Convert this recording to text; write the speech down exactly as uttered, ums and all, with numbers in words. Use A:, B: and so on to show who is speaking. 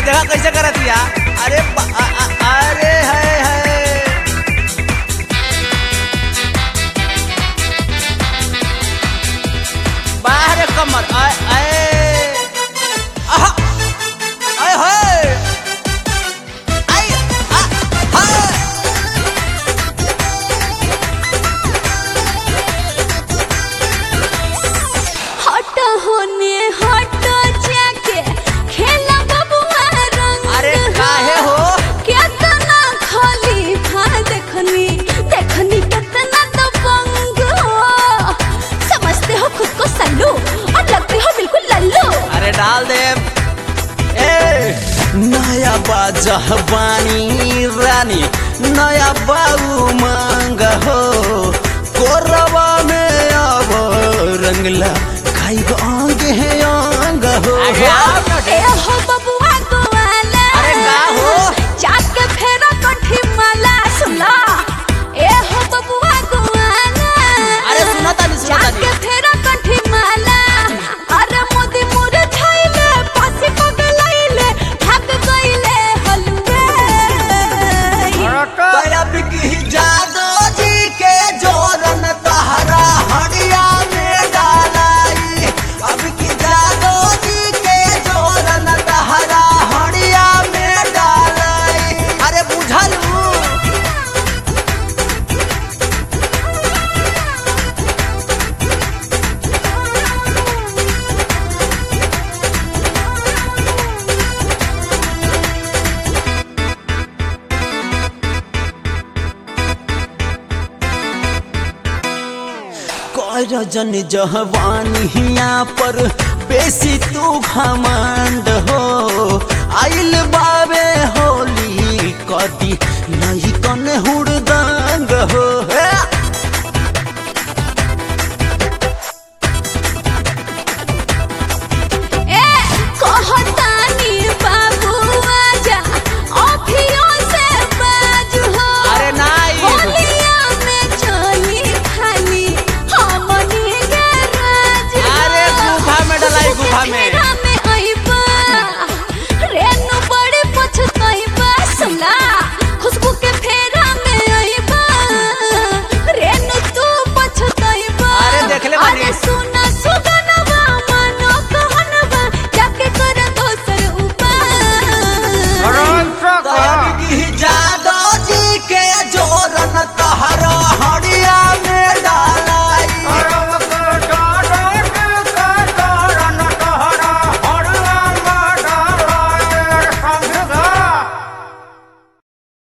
A: देखा कैसे करत या अरे आ, आ, अरे है है बाहर कमर आए आए आहा आए हाय आए आ हाय
B: हट होने हट जाके खेला बबुआ रंग।
A: अरे काहे हो
B: कितना खाली था देखनी देखनी कितना तो बंग हो। समझते हो खुद को सल्लू और लगते हो बिल्कुल लल्लू।
A: अरे डाल दे ए नया बाजा बानी रानी नया बाबू मांग हो कोरबा में अब रंगला खाई आंगे है आंग हो
B: ए हो बबुआ गोवाला
A: अरे का हो
B: जाके फेरा कठी माला सुला। ए हो बबुआ गोवाला
A: अरे सुना तानी सुना तानी
B: जाके फेरा कठी माला। अरे मोदी मुरे छाइले पासी पगलाइले भाग गइले हलवे।
A: दया बिकी जादो जी के जोरन तहरा हड़िया में डालाई अब की जादो जी के जोरन तहरा हड़िया में डालाई अरे बुझलू रजन जवानिया पर बेसी तू घमंड हो